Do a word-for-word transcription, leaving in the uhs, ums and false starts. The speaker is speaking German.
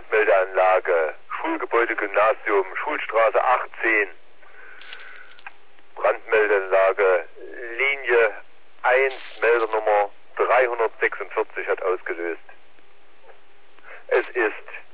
Brandmeldeanlage, Schulgebäude-Gymnasium, Schulstraße achtzehn. Brandmeldeanlage, Linie eins, Meldernummer dreihundertsechsundvierzig hat ausgelöst. Es ist